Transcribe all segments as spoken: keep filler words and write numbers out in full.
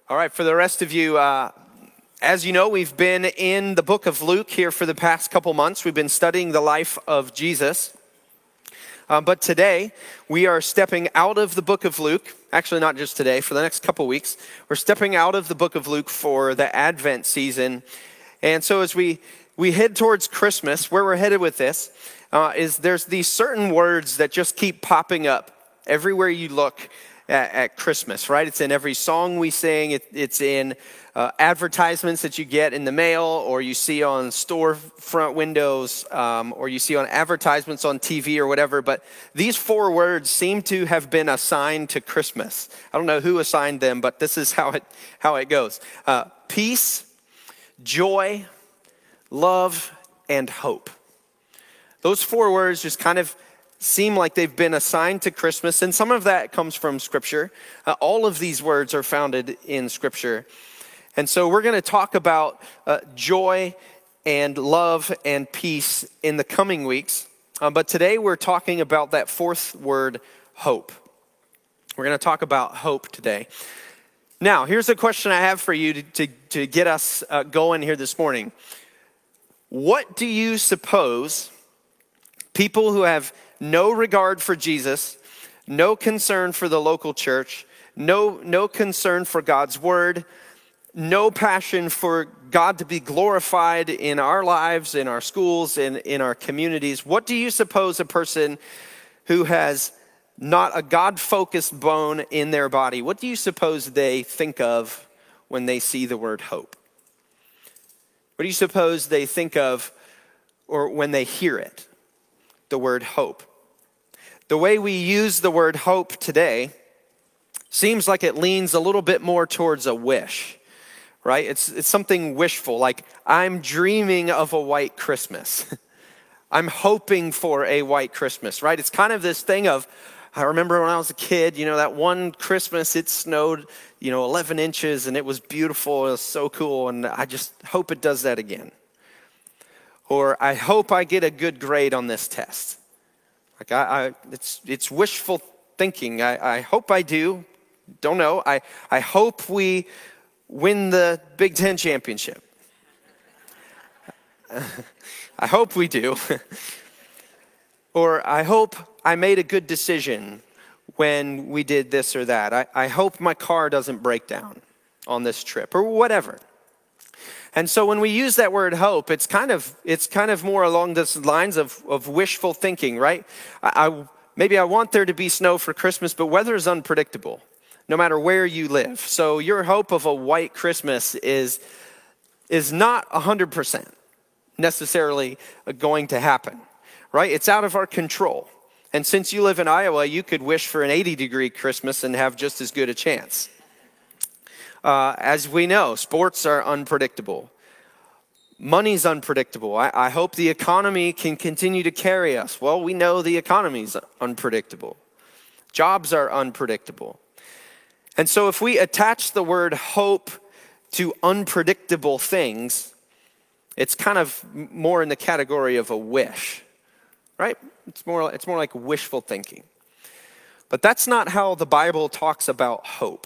All right, for the rest of you, uh, as you know, we've been in the book of Luke here for the past couple months. We've been studying the life of Jesus. Uh, but today, we are stepping out of the book of Luke. Actually, not just today, for the next couple weeks. We're stepping out of the book of Luke for the Advent season. And so as we, we head towards Christmas, where we're headed with this uh, is there's these certain words that just keep popping up everywhere you look at, at Christmas, right? It's in every song we sing. It, it's in uh, advertisements that you get in the mail, or you see on storefront windows, um, or you see on advertisements on T V or whatever. But these four words seem to have been assigned to Christmas. I don't know who assigned them, but this is how it how it goes. Uh, peace, joy, love, and hope. Those four words just kind of seem like they've been assigned to Christmas, and some of that comes from Scripture. Uh, all of these words are founded in Scripture. And so we're going to talk about uh, joy and love and peace in the coming weeks. Uh, but today we're talking about that fourth word, hope. We're going to talk about hope today. Now, here's a question I have for you to, to, to get us uh, going here this morning. What do you suppose people who have no regard for Jesus, no concern for the local church, no, no concern for God's word, no passion for God to be glorified in our lives, in our schools, in, in our communities, what do you suppose a person who has not a God-focused bone in their body, what do you suppose they think of when they see the word hope? What do you suppose they think of or when they hear it, the word hope? The way we use the word hope today seems like it leans a little bit more towards a wish, right? It's, it's something wishful, like I'm dreaming of a white Christmas. I'm hoping for a white Christmas, right? It's kind of this thing of, I remember when I was a kid, you know, that one Christmas it snowed, you know, eleven inches and it was beautiful. It was so cool. And I just hope it does that again. Or I hope I get a good grade on this test. Like I, I it's it's wishful thinking. I, I hope I do. Don't know. I, I hope we win the Big Ten championship. I hope we do. Or I hope I made a good decision when we did this or that. I, I hope my car doesn't break down on this trip or whatever. And so when we use that word hope, it's kind of it's kind of more along the lines of, of wishful thinking, right? I, I maybe I want there to be snow for Christmas, but weather is unpredictable, no matter where you live. So your hope of a white Christmas is is not one hundred percent necessarily going to happen, right? It's out of our control. And since you live in Iowa, you could wish for an eighty degree Christmas and have just as good a chance. Uh, as we know, sports are unpredictable. Money's unpredictable. I, I hope the economy can continue to carry us. Well, we know the economy's unpredictable. Jobs are unpredictable. And so if we attach the word hope to unpredictable things, it's kind of more in the category of a wish, right? It's more, it's more like wishful thinking. But that's not how the Bible talks about hope.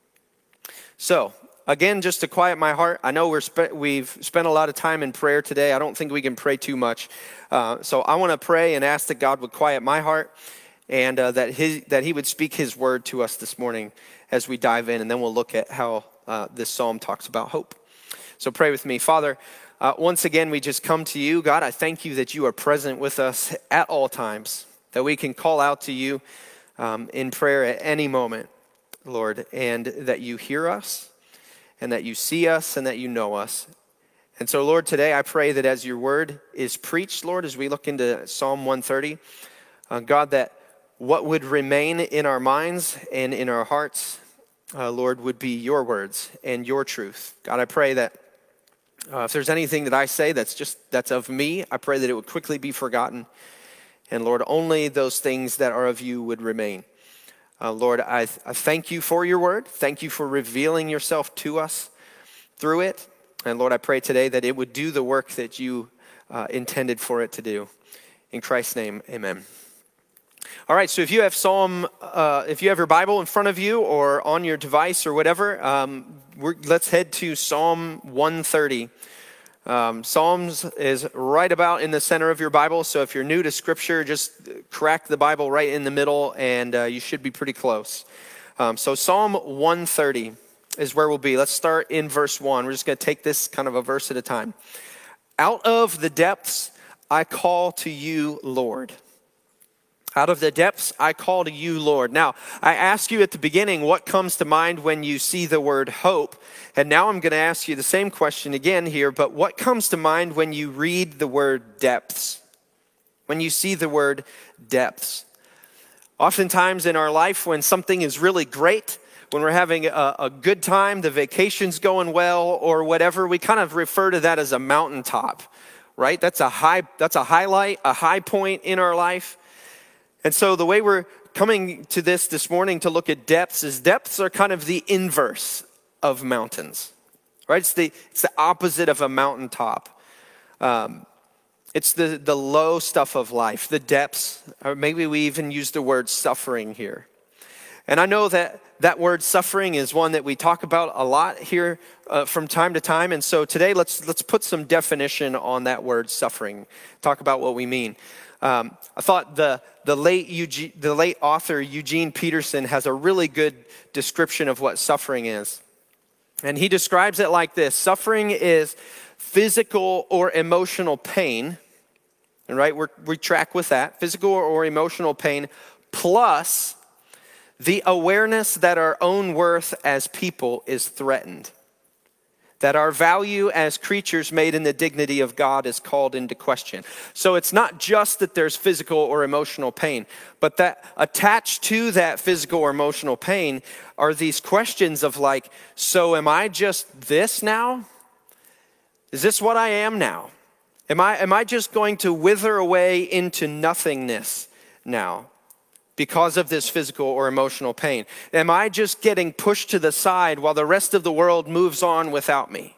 So, again, just to quiet my heart, I know we're spe- we've spent a lot of time in prayer today. I don't think we can pray too much. Uh, so I want to pray and ask that God would quiet my heart and uh, that his, that he would speak his word to us this morning as we dive in. And then we'll look at how uh, this psalm talks about hope. So pray with me. Father, uh, once again, we just come to you. God, I thank you that you are present with us at all times, that we can call out to you um, in prayer at any moment. Lord, and that you hear us, and that you see us, and that you know us. And so, Lord, today I pray that as your word is preached, Lord, as we look into Psalm one thirty, uh, God, that what would remain in our minds and in our hearts, uh, Lord, would be your words and your truth. God, I pray that uh, if there's anything that I say that's just, that's of me, I pray that it would quickly be forgotten. And Lord, only those things that are of you would remain. Uh, Lord, I, th- I thank you for your word. Thank you for revealing yourself to us through it. And Lord, I pray today that it would do the work that you uh, intended for it to do. In Christ's name, amen. All right, so if you have Psalm, uh, if you have your Bible in front of you or on your device or whatever, um, we're, let's head to Psalm one thirty. Um, Psalms is right about in the center of your Bible, so if you're new to Scripture, just crack the Bible right in the middle, and uh, you should be pretty close. Um, so Psalm one thirty is where we'll be. Let's start in verse one. We're just going to take this kind of a verse at a time. Out of the depths I call to you, Lord. Out of the depths, I call to you, Lord. Now, I asked you at the beginning, what comes to mind when you see the word hope? And now I'm going to ask you the same question again here, but what comes to mind when you read the word depths? When you see the word depths? Oftentimes in our life, when something is really great, when we're having a, a good time, the vacation's going well, or whatever, we kind of refer to that as a mountaintop, right? That's a high, that's a highlight, a high point in our life. And so the way we're coming to this this morning to look at depths is depths are kind of the inverse of mountains, right? It's the, it's the opposite of a mountaintop. Um, it's the, the low stuff of life, the depths, or maybe we even use the word suffering here. And I know that that word suffering is one that we talk about a lot here uh, from time to time. And so today let's let's put some definition on that word suffering, talk about what we mean. Um, I thought the the late Eugene, the late author Eugene Peterson has a really good description of what suffering is. And he describes it like this: suffering is physical or emotional pain, and right, we're, we track with that, physical or emotional pain, plus the awareness that our own worth as people is threatened. That our value as creatures made in the dignity of God is called into question. So it's not just that there's physical or emotional pain, but that attached to that physical or emotional pain are these questions of like, so am I just this now? Is this what I am now? Am I, am I just going to wither away into nothingness now because of this physical or emotional pain? Am I just getting pushed to the side while the rest of the world moves on without me?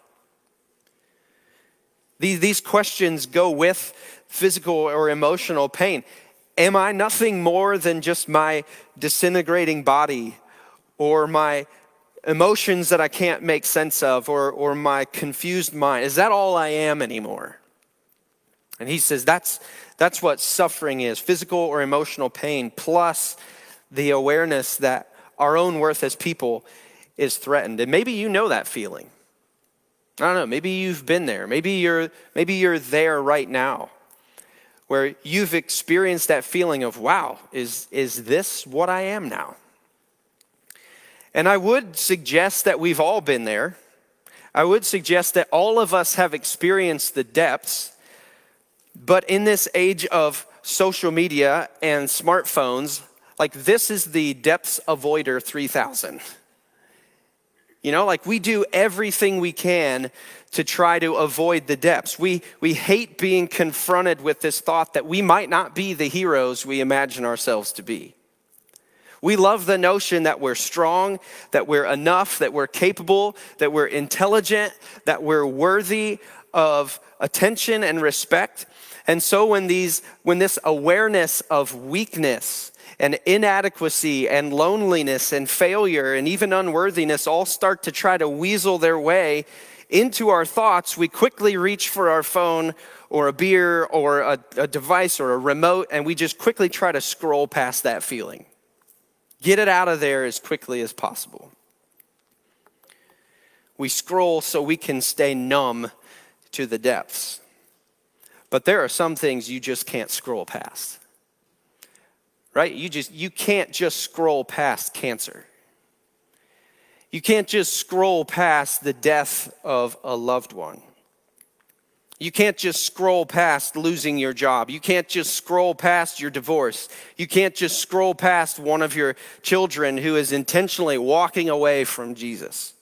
These, these questions go with physical or emotional pain. Am I nothing more than just my disintegrating body, or my emotions that I can't make sense of, or, or my confused mind? Is that all I am anymore? And he says that's That's what suffering is, physical or emotional pain, plus the awareness that our own worth as people is threatened. And maybe you know that feeling. I don't know, maybe you've been there. Maybe you're, maybe you're there right now, where you've experienced that feeling of, wow, is, is this what I am now? And I would suggest that we've all been there. I would suggest that all of us have experienced the depths. But in this age of social media and smartphones, like this is the depths avoider three thousand. You know, like we do everything we can to try to avoid the depths. We, we hate being confronted with this thought that we might not be the heroes we imagine ourselves to be. We love the notion that we're strong, that we're enough, that we're capable, that we're intelligent, that we're worthy of attention and respect. And so when these, when this awareness of weakness and inadequacy and loneliness and failure and even unworthiness all start to try to weasel their way into our thoughts, we quickly reach for our phone or a beer or a, a device or a remote, and we just quickly try to scroll past that feeling. Get it out of there as quickly as possible. We scroll so we can stay numb to the depths. But there are some things you just can't scroll past. Right? You just you can't just scroll past cancer. You can't just scroll past the death of a loved one. You can't just scroll past losing your job. You can't just scroll past your divorce. You can't just scroll past one of your children who is intentionally walking away from Jesus.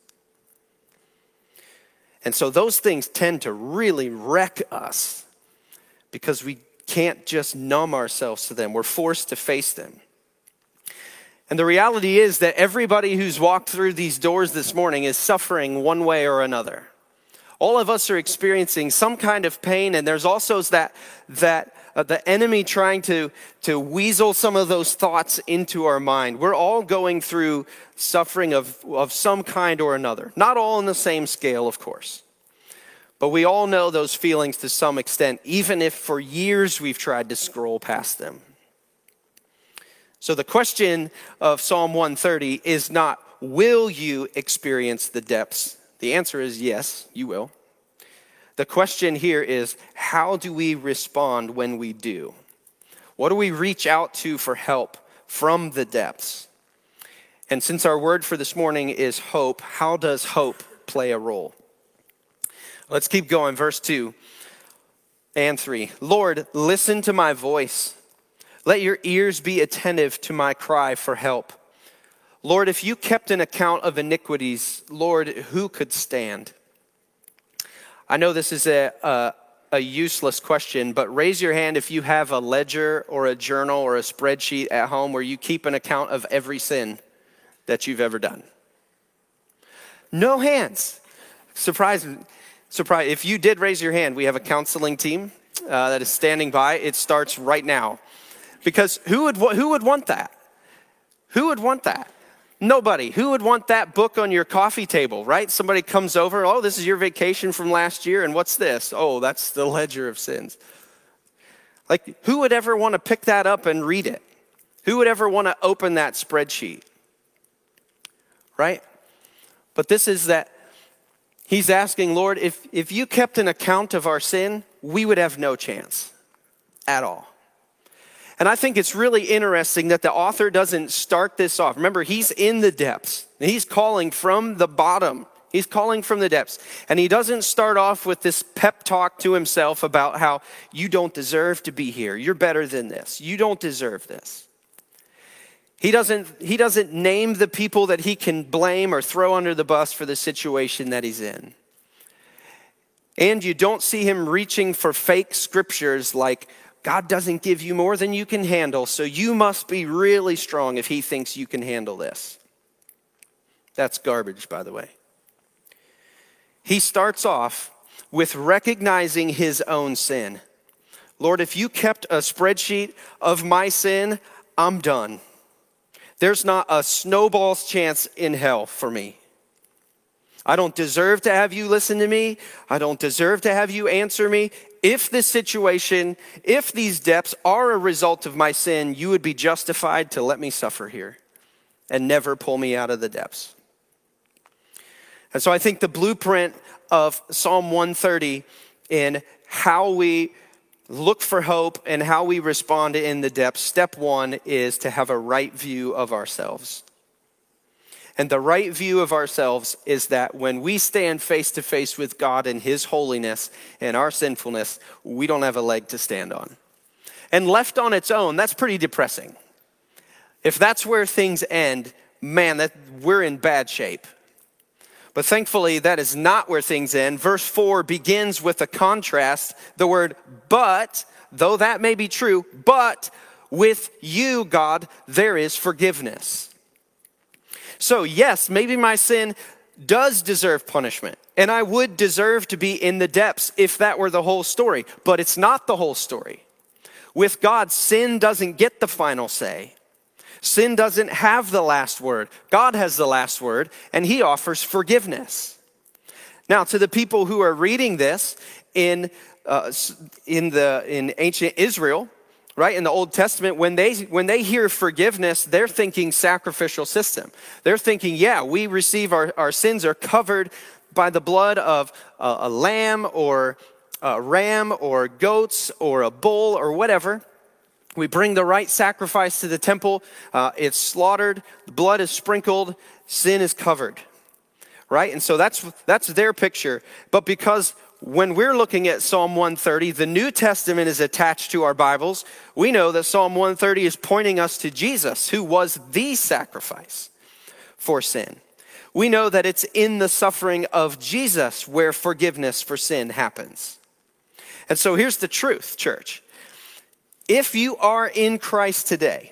And so those things tend to really wreck us because we can't just numb ourselves to them. We're forced to face them. And the reality is that everybody who's walked through these doors this morning is suffering one way or another. All of us are experiencing some kind of pain, and there's also that, that uh, the enemy trying to, to weasel some of those thoughts into our mind. We're all going through suffering of, of some kind or another. Not all on the same scale, of course. But we all know those feelings to some extent, even if for years we've tried to scroll past them. So the question of Psalm one thirty is not, will you experience the depths? The answer is yes, you will. The question here is, how do we respond when we do? What do we reach out to for help from the depths? And since our word for this morning is hope, how does hope play a role? Let's keep going, verse two and three. Lord, listen to my voice. Let your ears be attentive to my cry for help. Lord, if you kept an account of iniquities, Lord, who could stand? I know this is a, a, a useless question, but raise your hand if you have a ledger or a journal or a spreadsheet at home where you keep an account of every sin that you've ever done. No hands. Surprising. Surprise. If you did raise your hand, we have a counseling team uh, that is standing by. It starts right now. Because who would who would want that? Who would want that? Nobody. Who would want that book on your coffee table, right? Somebody comes over, oh, this is your vacation from last year, and what's this? Oh, that's the ledger of sins. Like, who would ever want to pick that up and read it? Who would ever want to open that spreadsheet? Right? But this is that he's asking, Lord, if, if you kept an account of our sin, we would have no chance at all. And I think it's really interesting that the author doesn't start this off. Remember, he's in the depths. He's calling from the bottom. He's calling from the depths. And he doesn't start off with this pep talk to himself about how you don't deserve to be here. You're better than this. You don't deserve this. He doesn't, he doesn't name the people that he can blame or throw under the bus for the situation that he's in. And you don't see him reaching for fake scriptures like, God doesn't give you more than you can handle, so you must be really strong if he thinks you can handle this. That's garbage, by the way. He starts off with recognizing his own sin. Lord, if you kept a spreadsheet of my sin, I'm done. There's not a snowball's chance in hell for me. I don't deserve to have you listen to me. I don't deserve to have you answer me. If this situation, if these depths are a result of my sin, you would be justified to let me suffer here and never pull me out of the depths. And so I think the blueprint of Psalm one thirty in how we look for hope and how we respond in the depths, step one is to have a right view of ourselves. And the right view of ourselves is that when we stand face to face with God and his holiness and our sinfulness, we don't have a leg to stand on. And left on its own, that's pretty depressing. If that's where things end, man, that we're in bad shape. But thankfully, that is not where things end. Verse four begins with a contrast, the word but, though that may be true, but with you, God, there is forgiveness. So yes, maybe my sin does deserve punishment, and I would deserve to be in the depths if that were the whole story, but it's not the whole story. With God, sin doesn't get the final say. Sin doesn't have the last word. God has the last word, and he offers forgiveness. Now, to the people who are reading this in uh, in the in ancient Israel, right, in the Old Testament, when they when they hear forgiveness, they're thinking sacrificial system. They're thinking, yeah, we receive our, our sins are covered by the blood of a, a lamb or a ram or goats or a bull or whatever. We bring the right sacrifice to the temple. Uh, it's slaughtered. The blood is sprinkled. Sin is covered, right? And so that's that's their picture. But because when we're looking at Psalm one thirty, the New Testament is attached to our Bibles, we know that Psalm one thirty is pointing us to Jesus, who was the sacrifice for sin. We know that it's in the suffering of Jesus where forgiveness for sin happens. And so here's the truth, church. If you are in Christ today,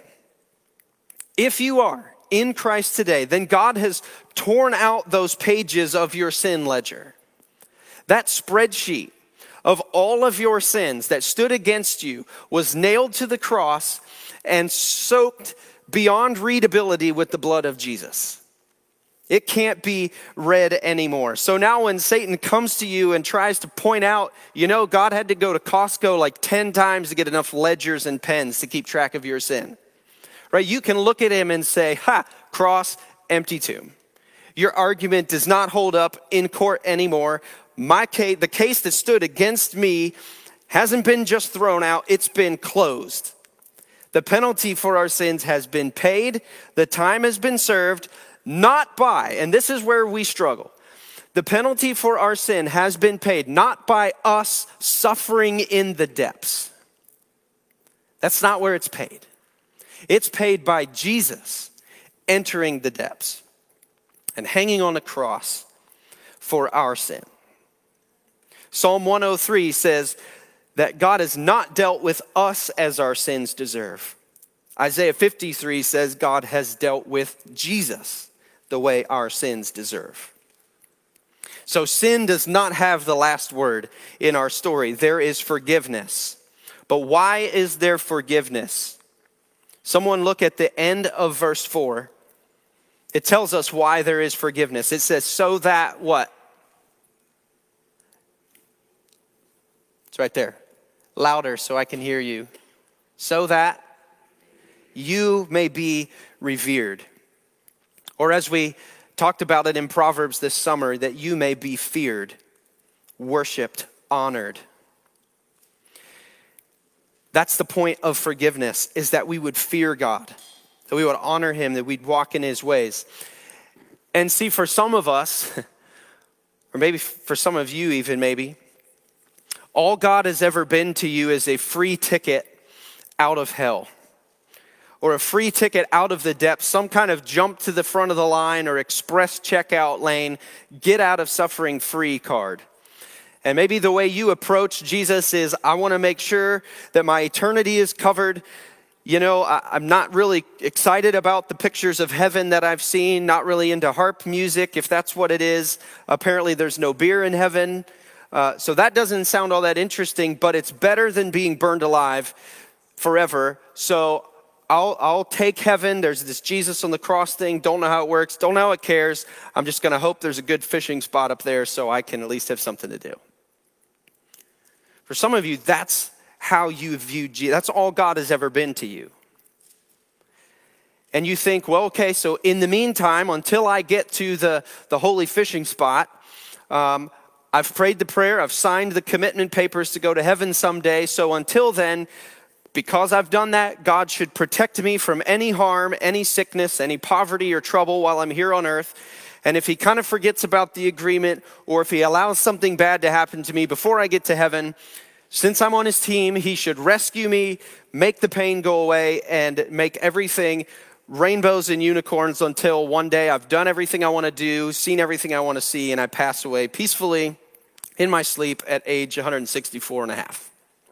if you are in Christ today, then God has torn out those pages of your sin ledger. That spreadsheet of all of your sins that stood against you was nailed to the cross and soaked beyond readability with the blood of Jesus. It can't be read anymore. So now when Satan comes to you and tries to point out, you know, God had to go to Costco like ten times to get enough ledgers and pens to keep track of your sin. Right? You can look at him and say, ha, cross, empty tomb. Your argument does not hold up in court anymore. My case, the case that stood against me hasn't been just thrown out, it's been closed. The penalty for our sins has been paid. The time has been served. Not by, and this is where we struggle. The penalty for our sin has been paid, not by us suffering in the depths. That's not where it's paid. It's paid by Jesus entering the depths and hanging on a cross for our sin. Psalm one oh three says that God has not dealt with us as our sins deserve. Isaiah fifty-three says God has dealt with Jesus the way our sins deserve. So sin does not have the last word in our story. There is forgiveness. But why is there forgiveness? Someone look at the end of verse four. It tells us why there is forgiveness. It says, so that what? It's right there. Louder so I can hear you. So that you may be revered. Or as we talked about it in Proverbs this summer, that you may be feared, worshiped, honored. That's the point of forgiveness, is that we would fear God, that we would honor him, that we'd walk in his ways. And see, for some of us, or maybe for some of you even maybe, all God has ever been to you is a free ticket out of hell. Or a free ticket out of the depths, some kind of jump to the front of the line or express checkout lane, get out of suffering free card. And maybe the way you approach Jesus is, I want to make sure that my eternity is covered. You know, I, I'm not really excited about the pictures of heaven that I've seen, not really into harp music, if that's what it is. Apparently there's no beer in heaven. Uh, so that doesn't sound all that interesting, but it's better than being burned alive forever. So I'll, I'll take heaven. There's this Jesus on the cross thing. Don't know how it works. Don't know how it cares. I'm just going to hope there's a good fishing spot up there so I can at least have something to do. For some of you, that's how you view Jesus. That's all God has ever been to you. And you think, well, okay, so in the meantime, until I get to the, the holy fishing spot, um, I've prayed the prayer. I've signed the commitment papers to go to heaven someday. So until then, because I've done that, God should protect me from any harm, any sickness, any poverty or trouble while I'm here on earth. And if he kind of forgets about the agreement, or if he allows something bad to happen to me before I get to heaven, since I'm on his team, he should rescue me, make the pain go away, and make everything rainbows and unicorns until one day I've done everything I want to do, seen everything I want to see, and I pass away peacefully in my sleep at age one hundred sixty-four and a half.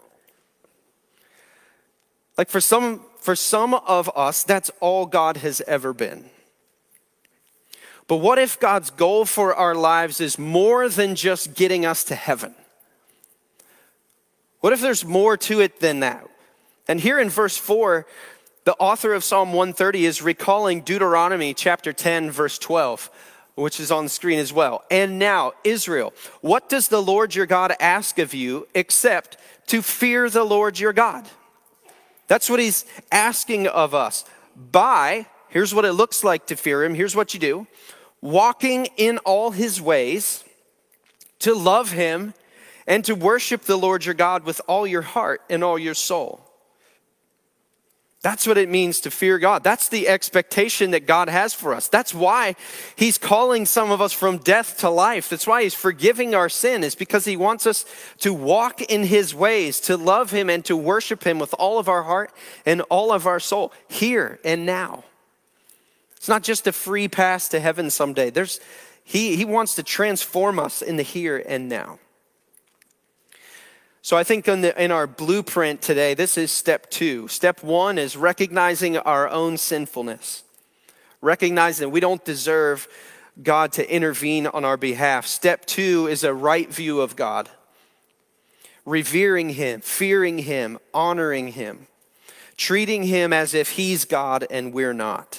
Like for some, for some of us, that's all God has ever been. But what if God's goal for our lives is more than just getting us to heaven? What if there's more to it than that? And here in verse four, the author of Psalm one thirty is recalling Deuteronomy chapter ten, verse twelve, which is on the screen as well. And now, Israel, what does the Lord your God ask of you except to fear the Lord your God? That's what he's asking of us. By, here's what it looks like to fear him. Here's what you do. Walking in all his ways, to love him, and to worship the Lord your God with all your heart and all your soul. That's what it means to fear God. That's the expectation that God has for us. That's why he's calling some of us from death to life. That's why he's forgiving our sin, is because he wants us to walk in his ways, to love him and to worship him with all of our heart and all of our soul, here and now. It's not just a free pass to heaven someday. There's, he, he wants to transform us in the here and now. So I think in, the, in our blueprint today, this is step two. Step one is recognizing our own sinfulness. Recognizing we don't deserve God to intervene on our behalf. Step two is a right view of God. revering him, fearing him, honoring him, treating him as if he's God and we're not.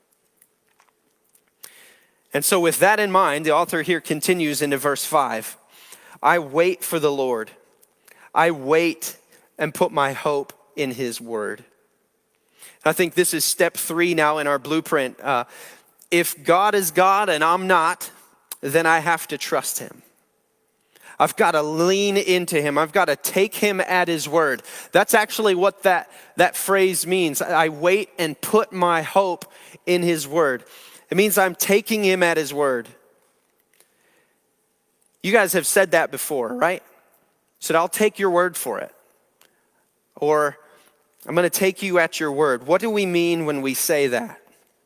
And so with that in mind, the author here continues into verse five. I wait for the Lord. I wait and put my hope in his word. I think this is step three now in our blueprint. Uh, if God is God and I'm not, then I have to trust him. I've got to lean into him. I've got to take him at his word. That's actually what that, that phrase means. I wait and put my hope in his word. It means I'm taking him at his word. You guys have said that before, right? Said, I'll take your word for it. Or, I'm going to take you at your word. What do we mean when we say that?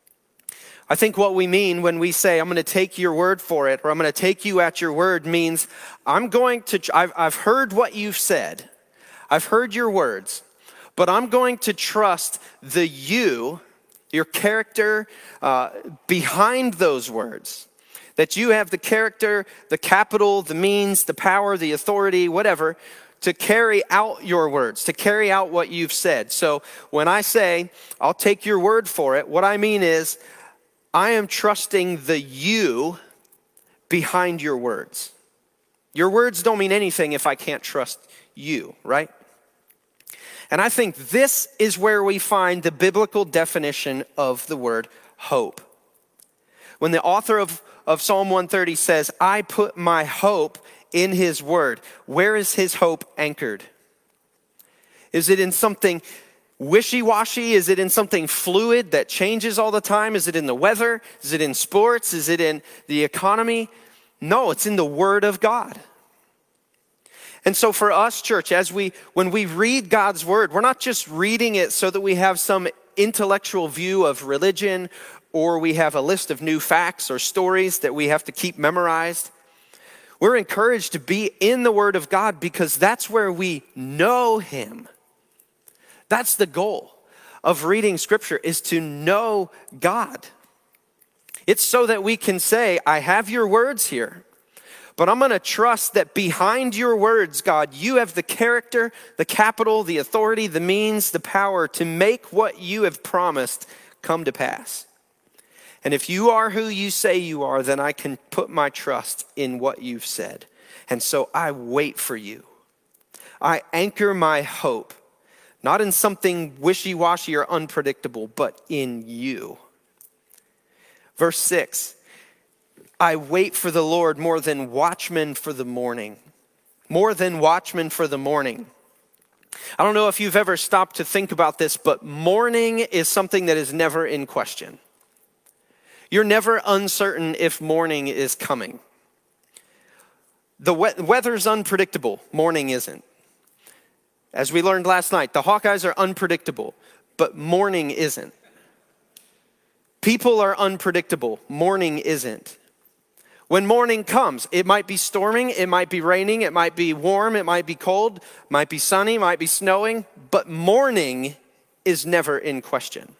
I think what we mean when we say, I'm going to take your word for it, or I'm going to take you at your word, means I'm going to, I've, I've heard what you've said. I've heard your words, but I'm going to trust the you, your character uh, behind those words. That you have the character, the capital, the means, the power, the authority, whatever, to carry out your words, to carry out what you've said. So when I say, I'll take your word for it, what I mean is, I am trusting the you behind your words. Your words don't mean anything if I can't trust you, right? And I think this is where we find the biblical definition of the word hope. When the author of, of Psalm one thirty says, I put my hope in his word, where is his hope anchored? Is it in something wishy-washy? Is it in something fluid that changes all the time? Is it in the weather? Is it in sports? Is it in the economy? No, it's in the word of God. And so for us, church, as we, when we read God's word, we're not just reading it so that we have some intellectual view of religion, or we have a list of new facts or stories that we have to keep memorized. We're encouraged to be in the word of God because that's where we know him. That's the goal of reading scripture, is to know God. It's so that we can say, I have your words here, but I'm going to trust that behind your words, God, you have the character, the capital, the authority, the means, the power to make what you have promised come to pass. And if you are who you say you are, then I can put my trust in what you've said. And so I wait for you. I anchor my hope, not in something wishy-washy or unpredictable, but in you. Verse six, I wait for the Lord more than watchmen for the morning. More than watchmen for the morning. I don't know if you've ever stopped to think about this, but morning is something that is never in question. You're never uncertain if morning is coming. The we- weather's unpredictable. Morning isn't. As we learned last night, the Hawkeyes are unpredictable, but morning isn't. People are unpredictable. Morning isn't. When morning comes, it might be storming, it might be raining, it might be warm, it might be cold, it might be sunny, it might be snowing, but morning is never in question.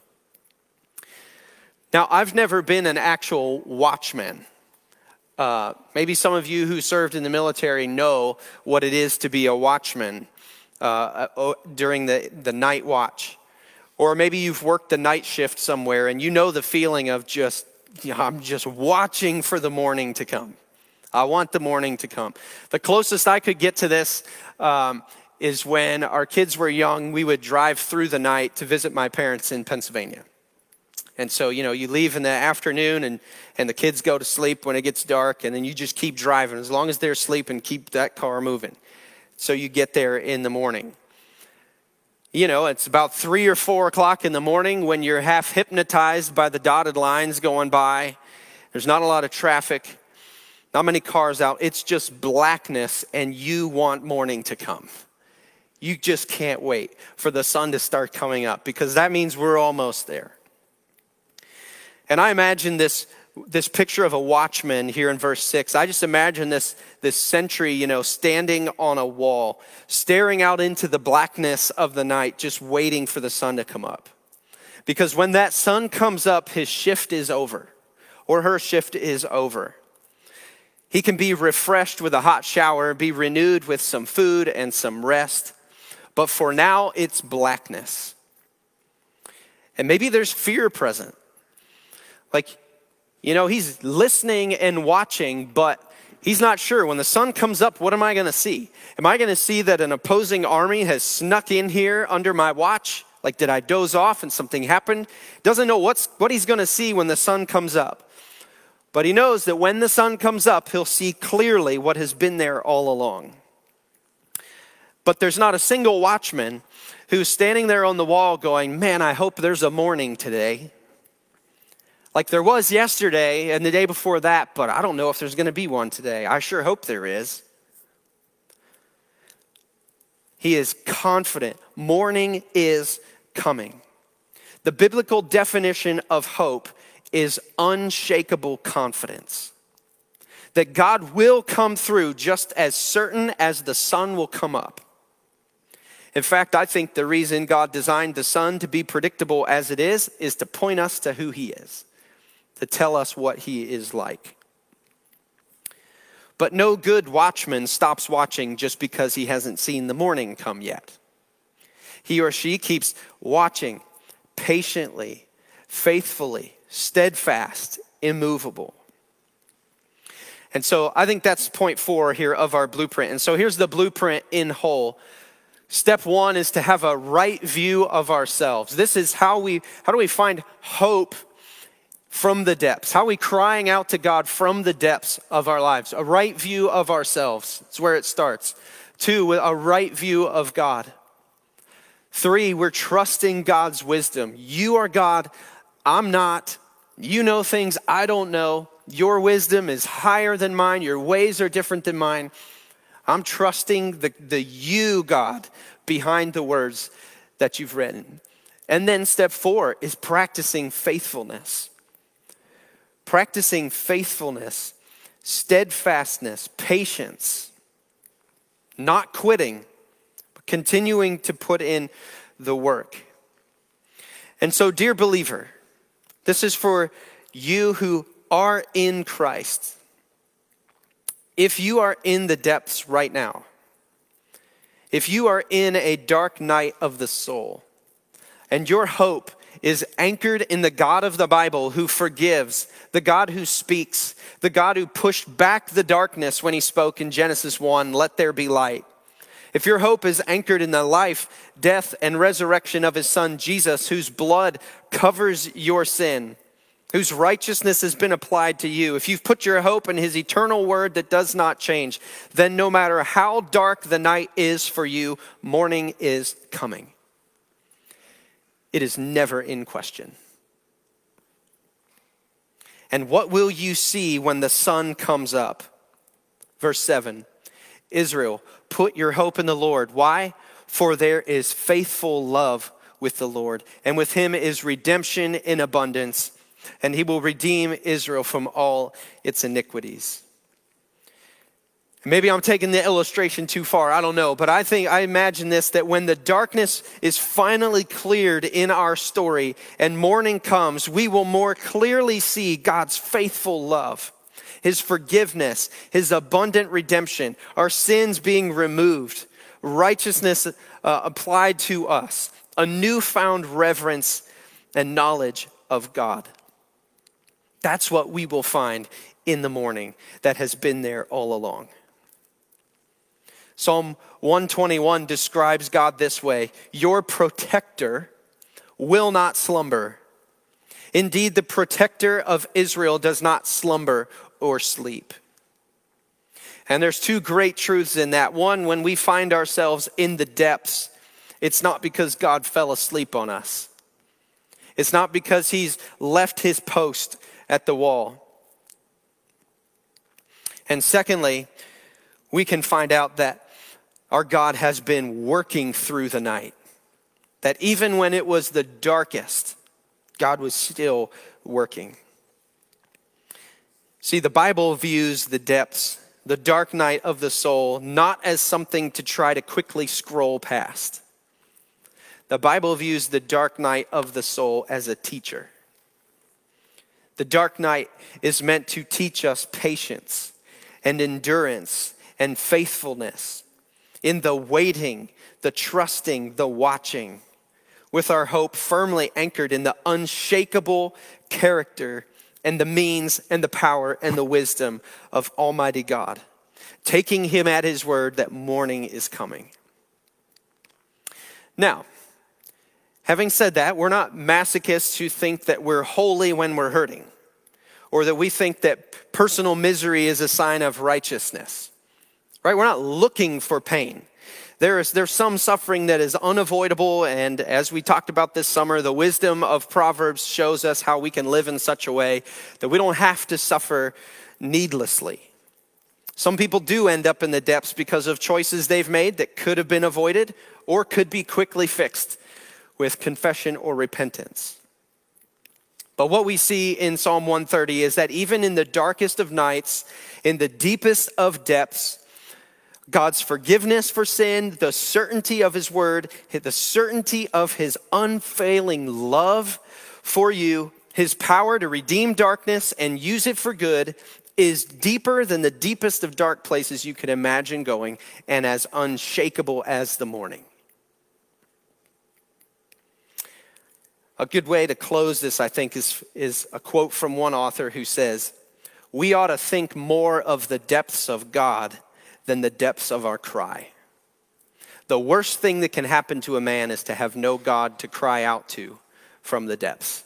Now, I've never been an actual watchman. Uh, maybe some of you who served in the military know what it is to be a watchman uh, during the, the night watch. Or maybe you've worked the night shift somewhere and you know the feeling of just, you know, I'm just watching for the morning to come. I want the morning to come. The closest I could get to this um, is when our kids were young, we would drive through the night to visit my parents in Pennsylvania. And so, you know, you leave in the afternoon and, and the kids go to sleep when it gets dark, and then you just keep driving. As long as they're sleeping, keep that car moving. So you get there in the morning. You know, it's about three or four o'clock in the morning when you're half hypnotized by the dotted lines going by. There's not a lot of traffic, not many cars out. It's just blackness, and you want morning to come. You just can't wait for the sun to start coming up, because that means we're almost there. And I imagine this this picture of a watchman here in verse six. I just imagine this, this sentry, you know, standing on a wall, staring out into the blackness of the night, just waiting for the sun to come up. Because when that sun comes up, his shift is over, or her shift is over. He can be refreshed with a hot shower, be renewed with some food and some rest. But for now, it's blackness. And maybe there's fear present. Like, you know, he's listening and watching, but he's not sure. When the sun comes up, what am I going to see? Am I going to see that an opposing army has snuck in here under my watch? Like, did I doze off and something happened? Doesn't know what's what he's going to see when the sun comes up. But he knows that when the sun comes up, he'll see clearly what has been there all along. But there's not a single watchman who's standing there on the wall going, man, I hope there's a morning today. Like there was yesterday and the day before that, but I don't know if there's going to be one today. I sure hope there is. He is confident. Morning is coming. The biblical definition of hope is unshakable confidence. That God will come through just as certain as the sun will come up. In fact, I think the reason God designed the sun to be predictable as it is, is to point us to who he is, to tell us what he is like. But no good watchman stops watching just because he hasn't seen the morning come yet. He or she keeps watching patiently, faithfully, steadfast, immovable. And so I think that's point four here of our blueprint. And so here's the blueprint in whole. Step one is to have a right view of ourselves. This is how we, how do we find hope from the depths? How are we crying out to God from the depths of our lives? A right view of ourselves. It's where it starts. Two, a right view of God. Three, we're trusting God's wisdom. You are God, I'm not. You know things I don't know. Your wisdom is higher than mine. Your ways are different than mine. I'm trusting the, the you, God, behind the words that you've written. And then step four is practicing faithfulness. Practicing faithfulness, steadfastness, patience, not quitting, but continuing to put in the work. And so, dear believer, this is for you who are in Christ. If you are in the depths right now, if you are in a dark night of the soul, and your hope is anchored in the God of the Bible who forgives, the God who speaks, the God who pushed back the darkness when he spoke in Genesis one, let there be light. If your hope is anchored in the life, death, and resurrection of his son Jesus, whose blood covers your sin, whose righteousness has been applied to you, if you've put your hope in his eternal word that does not change, then no matter how dark the night is for you, morning is coming. It is never in question. And what will you see when the sun comes up? Verse seven, Israel, put your hope in the Lord. Why? For there is faithful love with the Lord, and with him is redemption in abundance, and he will redeem Israel from all its iniquities. Maybe I'm taking the illustration too far, I don't know, but I think, I imagine this, that when the darkness is finally cleared in our story and morning comes, we will more clearly see God's faithful love, his forgiveness, his abundant redemption, our sins being removed, righteousness uh, applied to us, a newfound reverence and knowledge of God. That's what we will find in the morning that has been there all along. Psalm one twenty-one describes God this way: your protector will not slumber. Indeed, the protector of Israel does not slumber or sleep. And there's two great truths in that. One, when we find ourselves in the depths, it's not because God fell asleep on us. It's not because he's left his post at the wall. And secondly, we can find out that our God has been working through the night. That even when it was the darkest, God was still working. See, the Bible views the depths, the dark night of the soul, not as something to try to quickly scroll past. The Bible views the dark night of the soul as a teacher. The dark night is meant to teach us patience and endurance and faithfulness, in the waiting, the trusting, the watching, with our hope firmly anchored in the unshakable character and the means and the power and the wisdom of Almighty God, taking him at his word that morning is coming. Now, having said that, we're not masochists who think that we're holy when we're hurting, or that we think that personal misery is a sign of righteousness, right? We're not looking for pain. There is, there's some suffering that is unavoidable, and as we talked about this summer, the wisdom of Proverbs shows us how we can live in such a way that we don't have to suffer needlessly. Some people do end up in the depths because of choices they've made that could have been avoided or could be quickly fixed with confession or repentance. But what we see in Psalm one thirty is that even in the darkest of nights, in the deepest of depths, God's forgiveness for sin, the certainty of his word, the certainty of his unfailing love for you, his power to redeem darkness and use it for good is deeper than the deepest of dark places you could imagine going, and as unshakable as the morning. A good way to close this, I think, is, is a quote from one author who says, "We ought to think more of the depths of God than the depths of our cry." The worst thing that can happen to a man is to have no God to cry out to from the depths.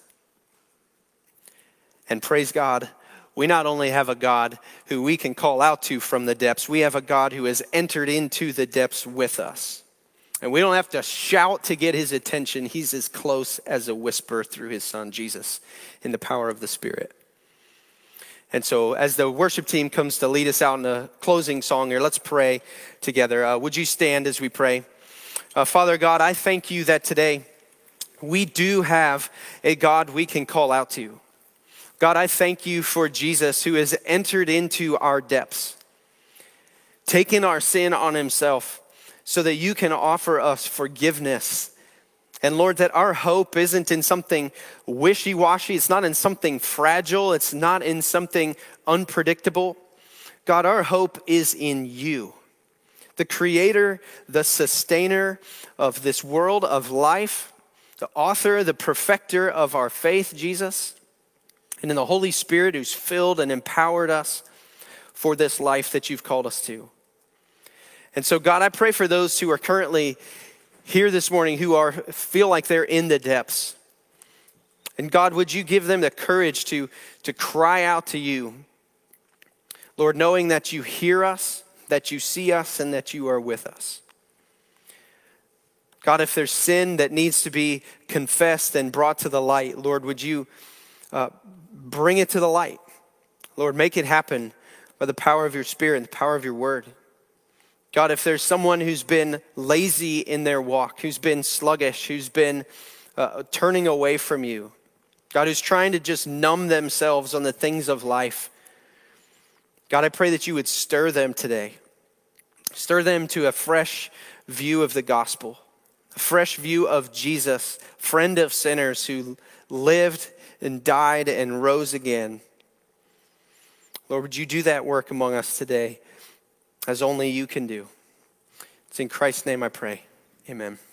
And praise God, we not only have a God who we can call out to from the depths, we have a God who has entered into the depths with us. And we don't have to shout to get his attention. He's as close as a whisper through his son, Jesus, in the power of the Spirit. And so as the worship team comes to lead us out in a closing song here, let's pray together. Uh, would you stand as we pray? Uh, Father God, I thank you that today we do have a God we can call out to. God, I thank you for Jesus who has entered into our depths, taken our sin on himself so that you can offer us forgiveness. And Lord, that our hope isn't in something wishy-washy. It's not in something fragile. It's not in something unpredictable. God, our hope is in you, the creator, the sustainer of this world of life, the author, the perfecter of our faith, Jesus, and in the Holy Spirit who's filled and empowered us for this life that you've called us to. And so, God, I pray for those who are currently here this morning who are feel like they're in the depths. And God, would you give them the courage to, to cry out to you, Lord, knowing that you hear us, that you see us, and that you are with us. God, if there's sin that needs to be confessed and brought to the light, Lord, would you uh, bring it to the light? Lord, make it happen by the power of your Spirit and the power of your word. God, if there's someone who's been lazy in their walk, who's been sluggish, who's been uh, turning away from you, God, who's trying to just numb themselves on the things of life, God, I pray that you would stir them today. Stir them to a fresh view of the gospel, a fresh view of Jesus, friend of sinners who lived and died and rose again. Lord, would you do that work among us today as only you can do? It's in Christ's name I pray. Amen.